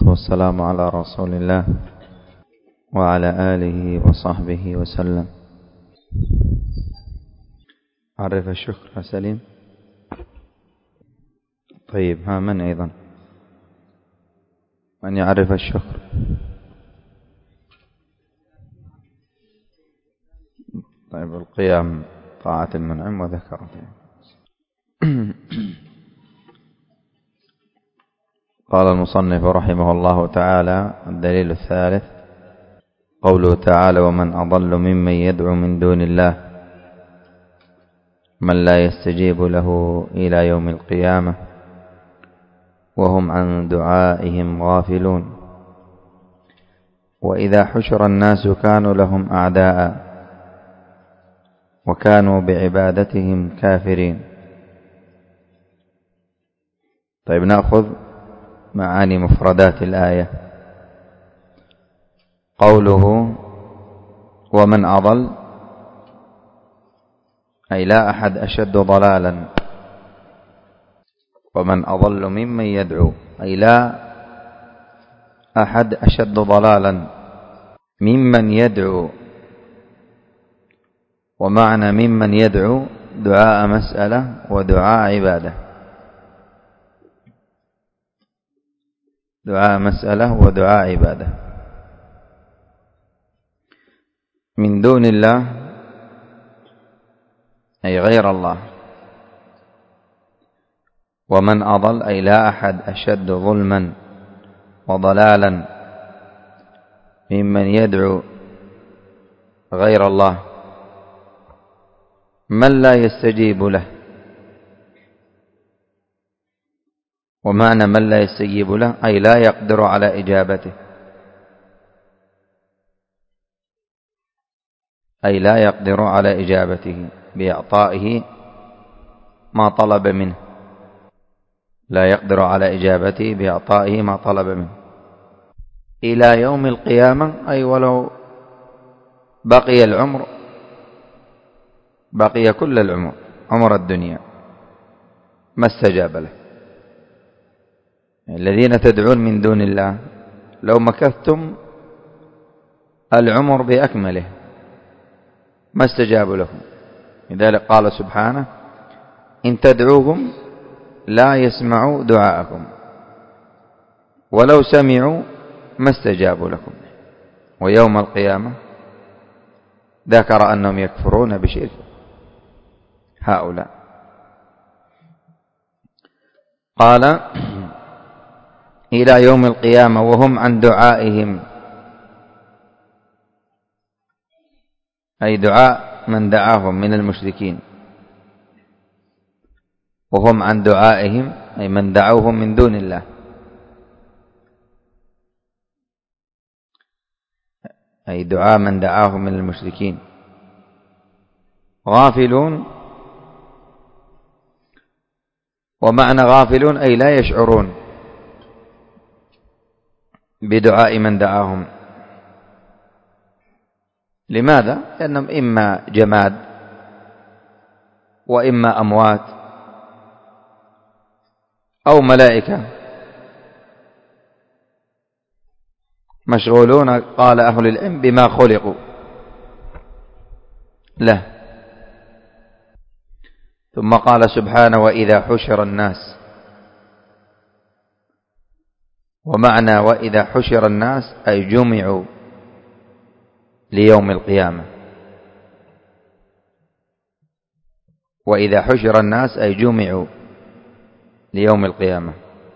والسلام على رسول الله وعلى آله وصحبه وسلم. عرف الشكر سليم. طيب، من أيضا من يعرف الشكر؟ طيب، القيام طاعة المنعم وذكر. قال المصنف رحمه الله تعالى: الدليل الثالث قوله تعالى: ومن أضل ممن يدعو من دون الله من لا يستجيب له إلى يوم القيامة وهم عن دعائهم غافلون. وإذا حشر الناس كانوا لهم أعداء وكانوا بعبادتهم كافرين. طيب، نأخذ معاني مفردات الآية. قوله ومن أضل أي لا أحد أشد ضلالا. ومن أضل ممن يدعو أي لا أحد أشد ضلالا ممن يدعو. ومعنى ممن يدعو دعاء مسألة ودعاء عبادة. دعاء مسألة ودعاء عبادة. من دون الله أي غير الله. ومن أضل أي لا أحد أشد ظلما وضلالا ممن يدعو غير الله من لا يستجيب له. ومعنى من لا يستجيب له أي لا يقدر على إجابته. أي لا يقدر على إجابته بإعطائه ما طلب منه. لا يقدر على إجابته بإعطائه ما طلب منه إلى يوم القيامة. أي ولو بقي العمر، بقي كل العمر، عمر الدنيا، ما استجاب له. الذين تدعون من دون الله لو مكثتم العمر بأكمله ما استجابوا لكم. لذلك قال سبحانه: إن تدعوهم لا يسمعوا دعاءكم ولو سمعوا ما استجابوا لكم. ويوم القيامة ذكر أنهم يكفرون بشرك هؤلاء. قال: إلى يوم القيامة وهم عن دعائهم أي دعاء من دعاهم من المشركين. وهم عن دعائهم أي من دعوهم من دون الله. أي دعاء من دعاهم من المشركين. غافلون. ومعنى غافلون أي لا يشعرون بدعاء من دعاهم. لماذا؟ لأنهم إما جماد وإما أموات أو ملائكة مشغولون، قال أهل العلم، بما خلقوا له. ثم قال سبحانه: وإذا حشر الناس. ومعنى وإذا حشر الناس أي جمعوا ليوم القيامة. وإذا حشر الناس أي جمعوا ليوم القيامة.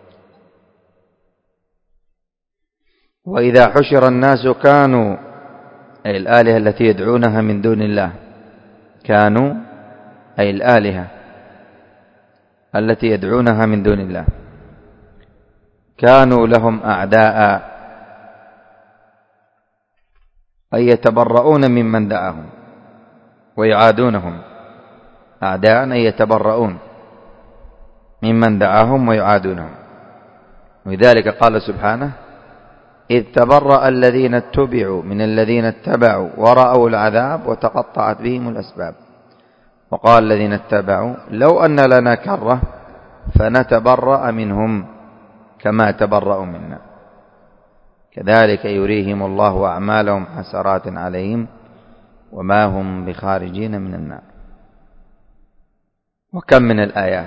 وإذا حشر الناس كانوا أي الآلهة التي يدعونها من دون الله. كانوا أي الآلهة التي يدعونها من دون الله. كانوا لهم أعداء أي يتبرؤون ممن دعاهم ويعادونهم. أعداء أي يتبرؤون ممن دعاهم ويعادونهم. ولذلك قال سبحانه: إذ تبرأ الذين اتبعوا من الذين اتبعوا ورأوا العذاب وتقطعت بهم الأسباب. وقال الذين اتبعوا لو أن لنا كرة فنتبرأ منهم كما تبرأوا منا. كذلك يريهم الله أعمالهم حسرات عليهم وما هم بخارجين من النار. وكم من الآيات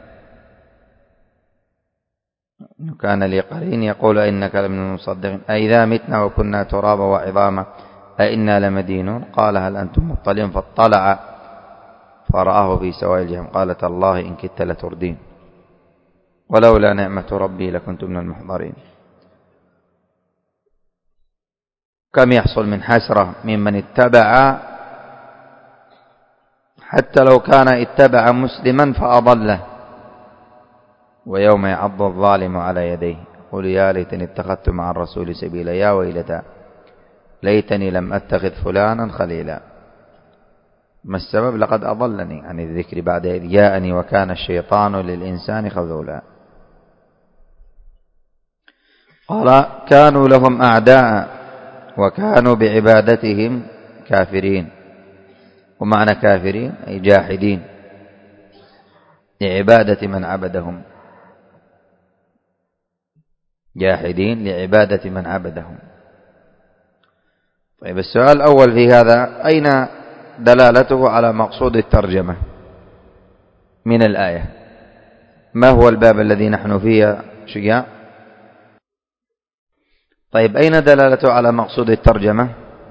كان لي قرين يقول إنك لمن المصدقين أئذا متنا وكنا ترابا وعظاما أئنا لمدينون قال هل أنتم مطلعون فاطلع فرآه في سواء الجحيم قال تالله إن كدت لتردين ولولا نعمة ربي لكنت من المحضرين. كم يحصل من حسرة ممن اتبع حتى لو كان اتبع مسلما فأضله، ويوم يعض الظالم على يديه يقول يا ليتني اتخذت مع الرسول سبيلا يا ويلتى ليتني لم أتخذ فلانا خليلا. ما السبب؟ لقد أضلني عن الذكر بعد إذ جاءني وكان الشيطان للإنسان خذولا. قال كانوا لهم أعداء وكانوا بعبادتهم كافرين. ومعنى كافرين أي جاحدين لعبادة من عبدهم، جاحدين لعبادة من عبدهم. طيب السؤال الأول في هذا أين دلالته على مقصود الترجمة من الآية؟ ما هو الباب الذي نحن فيه شجاع؟ طيب أين دلالته على مقصود الترجمة؟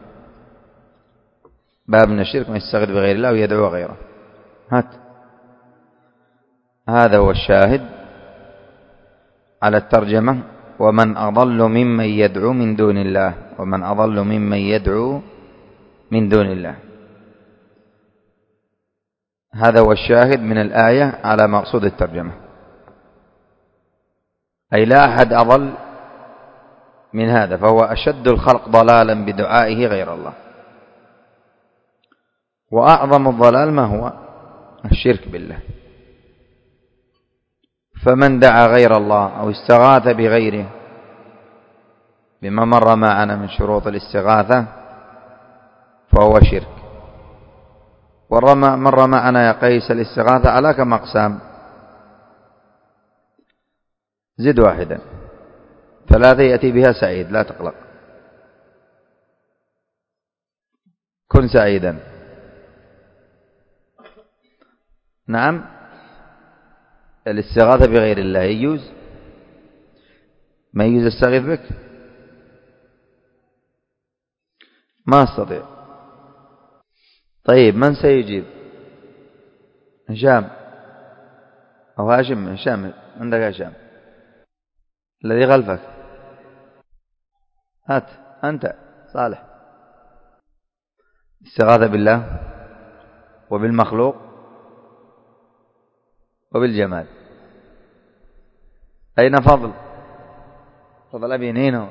باب من الشرك من يستغيث بغير الله ويدعو غيره. هات هذا هو الشاهد على الترجمة. ومن أضل ممن يدعو من دون الله، ومن أضل ممن يدعو من دون الله. هذا هو الشاهد من الآية على مقصود الترجمة، أي لا أحد أضل من هذا، فهو أشد الخلق ضلالا بدعائه غير الله. وأعظم الضلال ما هو؟ الشرك بالله. فمن دعا غير الله أو استغاث بغيره بما مر معنا من شروط الاستغاثة فهو شرك. مر معنا يا قيس الاستغاثة على كم أقسام؟ زد واحدا، 3 يأتي بها سعيد لا تقلق، كن سعيدا. نعم الاستغاثة بغير الله يجوز؟ ما يجوز استغيث بك؟ ما استطيع. طيب من سيجيب؟ هشام أو هاشم؟ هشام عندك هشام الذي خلفك، هات أنت صالح. استغاثة بالله وبالمخلوق وبالجمال. أين فضل؟ فضل أبي نينو،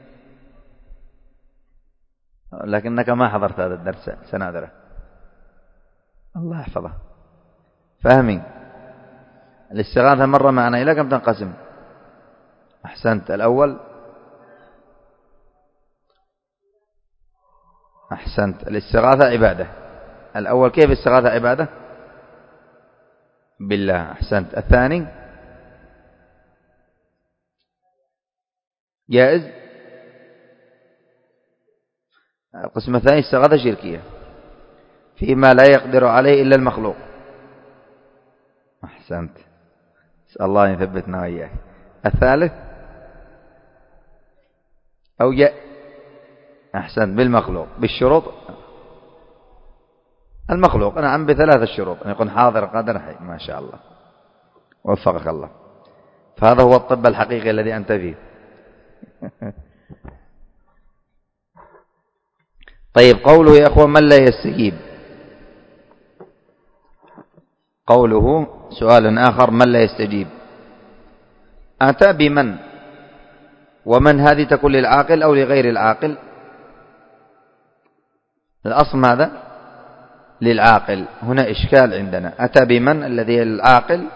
لكنك ما حضرت هذا الدرس سنادره. الله يحفظه. فاهمين؟ الاستغاثة مرة معنا إلى كم تنقسم؟ أحسنت. الأول أحسنت، الاستغاثة عبادة. الأول كيف الاستغاثة عبادة؟ بالله. أحسنت. الثاني جائز. القسم الثاني استغاثة شركية فيما لا يقدر عليه إلا المخلوق. أحسنت، أسأل الله أن يثبتنا وإياك. الثالث أو أحسنت بالمخلوق بالشروط. المخلوق نعم ب3 الشروط، أن يكون حاضر قادر حي. ما شاء الله وفقك الله. فهذا هو الطب الحقيقي الذي أنت فيه. طيب قوله يا أخوة من لا يستجيب، قوله سؤال آخر من لا يستجيب أتى بمن، ومن هذه تكون للعاقل أو لغير العاقل؟ الأصل ماذا؟ للعاقل. هنا إشكال عندنا. أتى بمن الذي العاقل،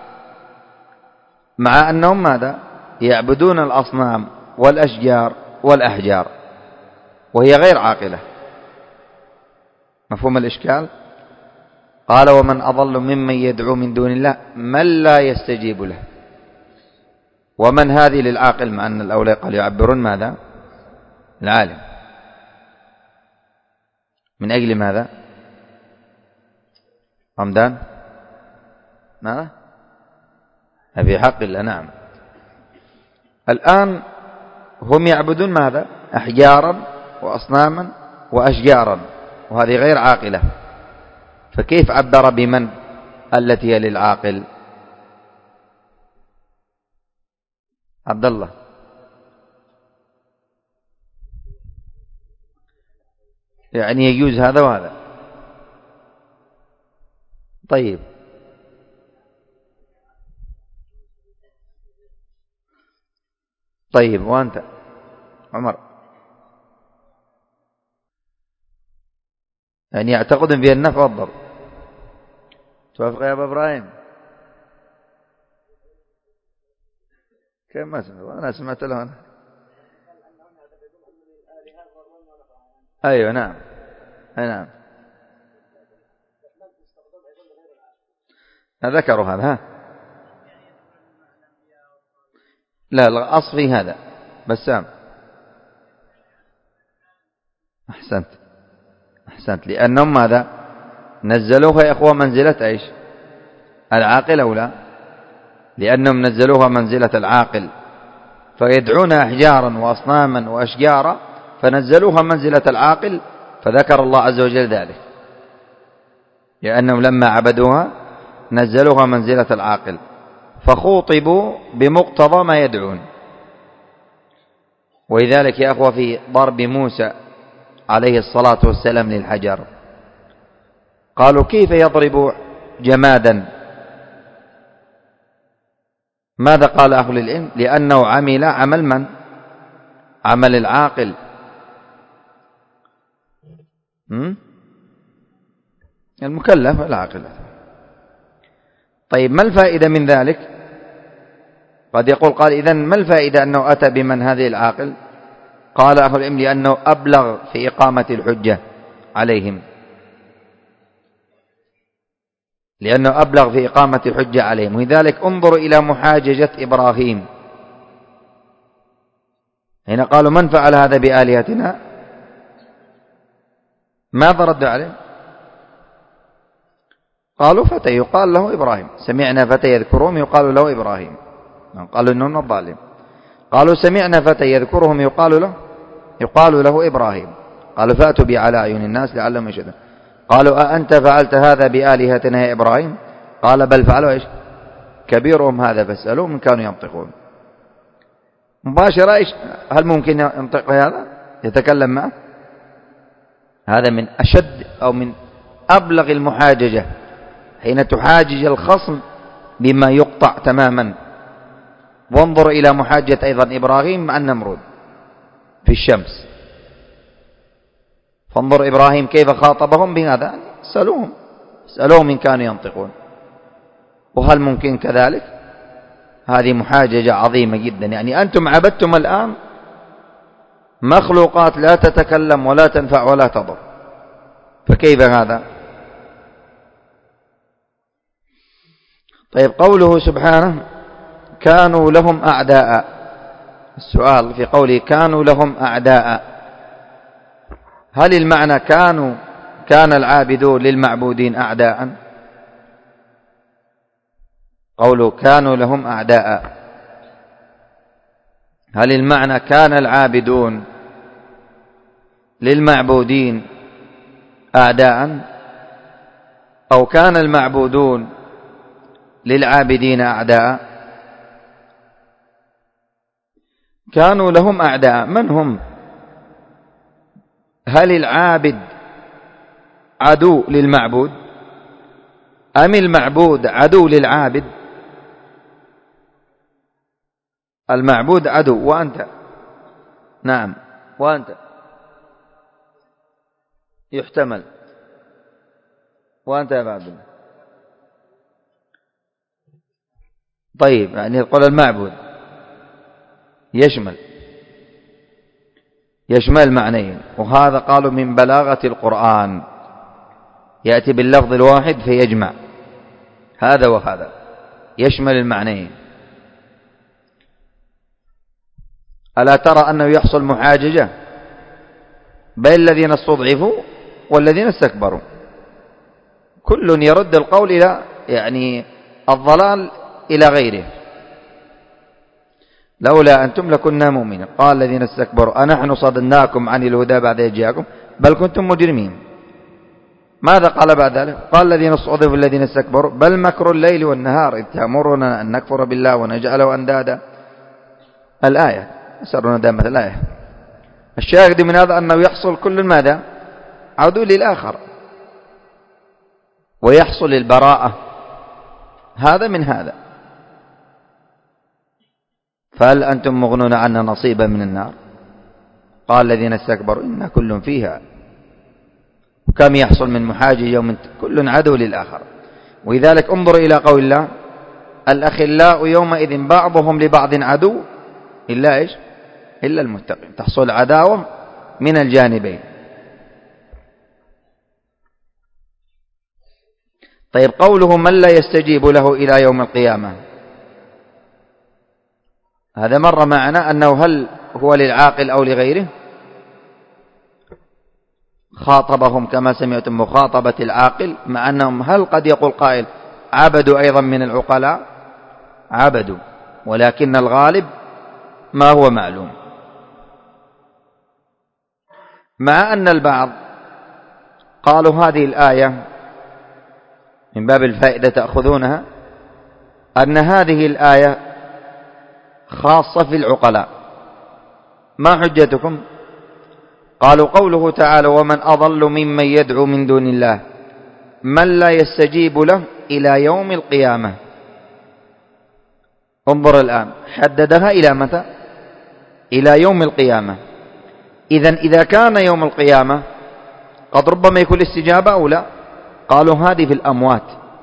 مع أنهم ماذا؟ يعبدون الأصنام والأشجار والأحجار وهي غير عاقلة. مفهوم الإشكال؟ قال ومن أضل ممن يدعو من دون الله من لا يستجيب له. ومن هذه للعاقل، مع أن الأولى قال يعبرون ماذا؟ العالم. من أجل ماذا؟ رمضان ماذا؟ في حق الله. نعم. الآن هم يعبدون ماذا؟ أحجارا وأصناما وأشجارا، وهذه غير عاقلة، فكيف عبر بمن التي هي للعاقل؟ عبد الله. يعني يجوز هذا وهذا. طيب طيب وأنت عمر؟ يعني يعتقد في النفع والضر. توافق يا أبا إبراهيم؟ كيف ما سمعت؟ أنا سمعت له أنا. أيوة نعم. أي نعم. ذكروا هذا. ها لا الأصل في هذا بسام. أحسنت لأنهم ماذا؟ نزلوها يا أخوة منزلة إيش؟ العاقل أو لا؟ لأنهم نزلوها منزلة العاقل، فيدعون أحجارا وأصناما وأشجارا، فنزلوها منزلة العاقل، فذكر الله عز وجل ذلك، لأنهم لما عبدوها نزلوها منزلة العاقل، فخوطبوا بمقتضى ما يدعون. ولذلك يا أخوة في ضرب موسى عليه الصلاة والسلام للحجر قالوا كيف يضرب جمادا؟ ماذا قال أهل العلم؟ لأنه عمل عمل من؟ عمل العاقل. المكلف العاقل. طيب ما الفائدة من ذلك؟ قد يقول قال إذن ما الفائدة أنه أتى بمن هذه العاقل؟ قال أهل العلم لأنه أبلغ في إقامة الحجة عليهم، لأنه أبلغ في إقامة الحجة عليهم. ولذلك انظروا إلى محاججة إبراهيم، هنا قالوا من فعل هذا بآلهتنا؟ ماذا ردوا عليه؟ قالوا فتى يقال له إبراهيم، سمعنا فتى يذكرهم يقال له إبراهيم، قالوا إنه من الظالم. قالوا سمعنا فتى يذكرهم يقال له إبراهيم، قالوا فأتوا بي على أعين الناس لعلهم يشهدون. قالوا أأنت فعلت هذا بآلهتنا يا إبراهيم؟ قال بل فعلوا إيش؟ كبيرهم هذا فاسألوهم إن كانوا ينطقون. مباشرة إيش؟ هل ممكن ينطق هذا؟ يتكلم معه؟ هذا من أشد أو من أبلغ المحاججة، حين تحاجج الخصم بما يقطع تماما. وانظر إلى محاجة أيضا إبراهيم مع النمرود في الشمس، فانظر إبراهيم كيف خاطبهم بهذا، اسألوهم إن كانوا ينطقون. وهل ممكن كذلك؟ هذه محاججة عظيمة جدا. يعني أنتم عبدتم الآن مخلوقات لا تتكلم ولا تنفع ولا تضر، فكيف هذا؟ طيب قوله سبحانه كانوا لهم أعداء، السؤال في قوله كانوا لهم أعداء، هل المعنى كان العابدون للمعبودين أعداء؟ قوله كانوا لهم أعداء، هل المعنى كان العابدون للمعبودين أعداء، أو كان المعبودون للعابدين أعداء؟ كانوا لهم أعداء، من هم؟ هل العابد عدو للمعبود، أم المعبود عدو للعابد؟ المعبود عدو، وأنت نعم وأنت يحتمل، وأنت يا عبد الله. طيب يعني يقول المعبود يشمل معنيين، وهذا قالوا من بلاغة القرآن، يأتي باللفظ الواحد فيجمع هذا وهذا، يشمل المعنيين. ألا ترى أنه يحصل محاججة بل الذين استضعفوا والذين استكبروا. كل يرد القول إلى يعني الضلال إلى غيره. لولا أنتم لكنا مؤمنين. قال الذين استكبروا أنحن صددناكم عن الهدى بعد إذ جاءكم بل كنتم مجرمين. ماذا قال بعد ذلك؟ قال الذين استضعفوا الذين استكبروا بل مكر الليل والنهار إذ تأمرنا أن نكفر بالله ونجعله أندادا. الآية أسرنا دامة الآية. الشاهد من هذا أنه يحصل كل ماذا؟ عدو للآخر، ويحصل البراءة هذا من هذا. فهل أنتم مغنون عنا نصيبا من النار؟ قال الذين استكبروا إنا كل فيها. وكم يحصل من محاجة يوم كل عدو للآخر. ولذلك انظر إلى قول الله الأخلاء يومئذ بعضهم لبعض عدو إلا إيش؟ إلا المتقين. تحصل عداوة من الجانبين. طيب قوله من لا يستجيب له إلى يوم القيامة، هذا مر معنا أنه هل هو للعاقل أو لغيره؟ خاطبهم كما سمعتم مخاطبة العاقل، مع أنهم هل قد يقول قائل عبدوا أيضا من العقلاء؟ عبدوا، ولكن الغالب ما هو معلوم. مع أن البعض قالوا هذه الآية من باب الفائدة تأخذونها، أن هذه الآية خاصة في العقلاء. ما حجتكم؟ قالوا قوله تعالى ومن أضل ممن يدعو من دون الله من لا يستجيب له إلى يوم القيامة. انظر الآن حددها إلى متى؟ إلى يوم القيامة. إذن إذا كان يوم القيامة قد ربما يكون الاستجابة أو لا. قالوا هذه في الأموات.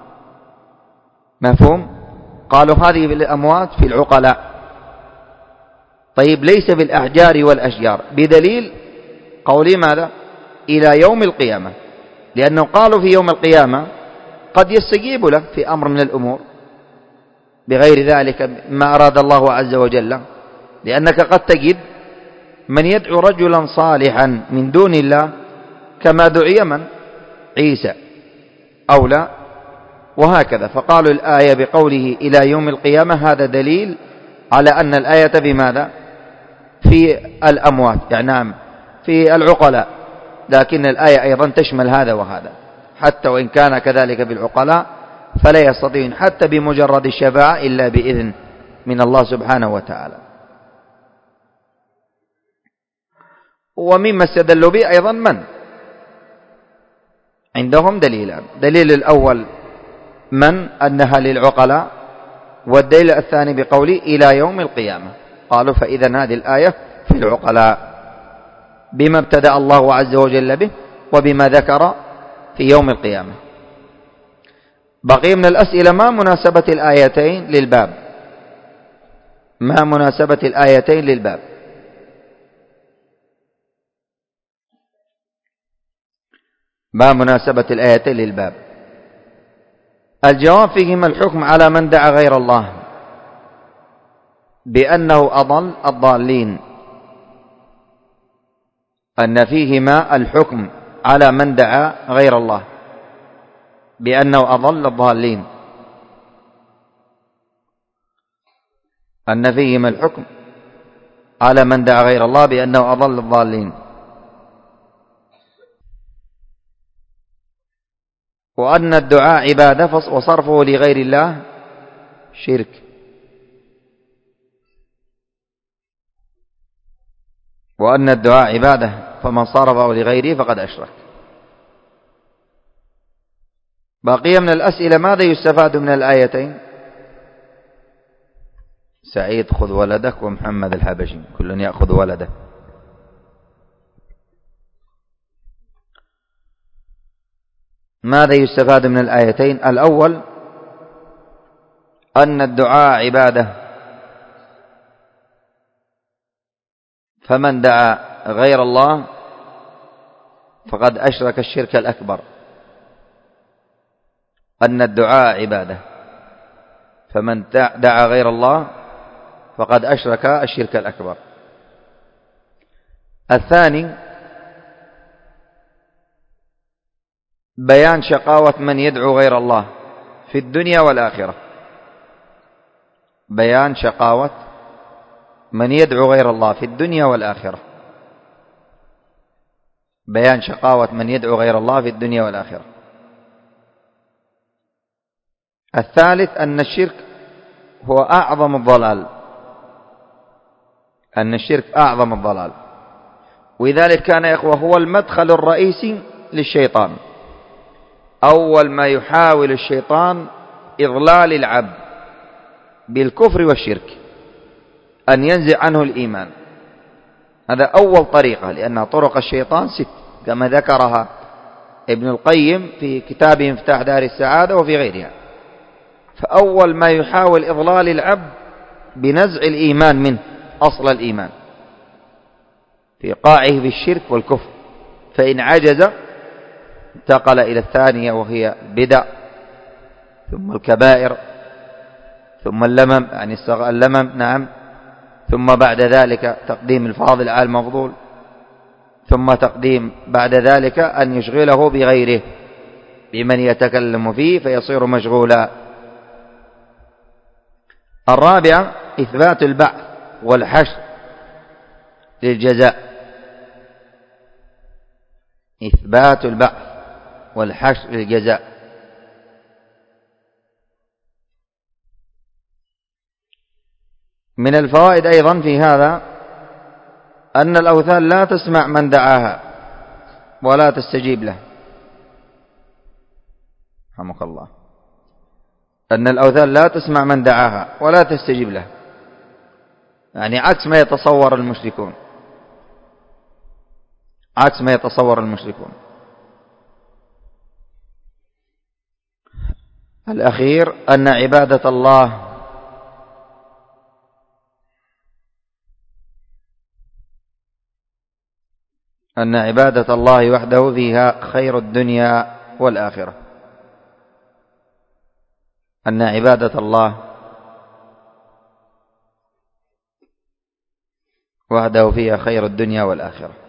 مفهوم؟ قالوا هذه في الأموات في العقلاء. طيب ليس في الأحجار والأشجار، بدليل قولي ماذا؟ إلى يوم القيامة، لأنه قالوا في يوم القيامة قد يستجيب له في أمر من الأمور بغير ذلك ما أراد الله عز وجل. لأنك قد تجد من يدعو رجلا صالحا من دون الله كما دعي من؟ عيسى أو لا، وهكذا. فقالوا الآية بقوله إلى يوم القيامة هذا دليل على أن الآية بماذا؟ في الأموات، يعني نعم في العقلاء، لكن الآية أيضا تشمل هذا وهذا. حتى وإن كان كذلك بالعقلاء فلا يستطيعون حتى بمجرد الشفاعة إلا بإذن من الله سبحانه وتعالى. ومما استدلوا به أيضا من عندهم دليلان. دليل الأول من أنها للعقلاء، والدليل الثاني بقوله إلى يوم القيامة. قالوا فإذا هذه الآية في العقلاء بما ابتدأ الله عز وجل به وبما ذكر في يوم القيامة. بقي من الأسئلة ما مناسبة الآيتين للباب؟ ما مناسبة الآيتين للباب؟ ما مناسبة الآيتين للباب؟ الجواب فيهما الحكم على من دعا غير الله بأنه أضل الضالين. أن فيهما الحكم على من دعا غير الله بأنه أضل الضالين. أن فيهما الحكم على من دعا غير الله بأنه أضل الضالين. وأن الدعاء عبادة وصرفه لغير الله شرك. وأن الدعاء عبادة فمن صرفه لغيره فقد أشرك. بقي من الأسئلة ماذا يستفاد من الآيتين؟ سعيد خذ ولدك ومحمد الحبشي كل يأخذ ولده. ماذا يستفاد من الآيتين؟ الأول أن الدعاء عبادة، فمن دعا غير الله فقد أشرك الشرك الأكبر. أن الدعاء عبادة فمن دعا غير الله فقد أشرك الشرك الأكبر. الثاني بيان شقاوة من يدعو غير الله في الدنيا والآخرة. بيان شقاوة من يدعو غير الله في الدنيا والآخرة. بيان شقاوة من يدعو غير الله في الدنيا والآخرة. الثالث أن الشرك هو أعظم الضلال. أن الشرك أعظم الضلال، ولذلك كان يا إخوة هو المدخل الرئيسي للشيطان. أول ما يحاول الشيطان إضلال العبد بالكفر والشرك، أن ينزع عنه الإيمان. هذا أول طريقة، لأن طرق الشيطان 6 كما ذكرها ابن القيم في كتابه مفتاح دار السعادة وفي غيرها. فأول ما يحاول إضلال العبد بنزع الإيمان منه، أصل الإيمان، في قاعه بالشرك والكفر. فإن عجز انتقل إلى الثانية وهي البدع، ثم الكبائر، ثم اللمم، يعني اللمم، نعم، ثم بعد ذلك تقديم الفاضل على المفضول، ثم تقديم بعد ذلك أن يشغله بغيره بمن يتكلم فيه فيصير مشغولا. الرابعة إثبات البعث والحشر للجزاء. إثبات البعث والحشر للجزاء. من الفوائد أيضا في هذا أن الأوثان لا تسمع من دعاها ولا تستجيب له. رحمك الله. أن الأوثان لا تسمع من دعاها ولا تستجيب له، يعني عكس ما يتصور المشركون. عكس ما يتصور المشركون. الأخير أن عبادة الله وحده فيها خير الدنيا والآخرة. أن عبادة الله وحده فيها خير الدنيا والآخرة.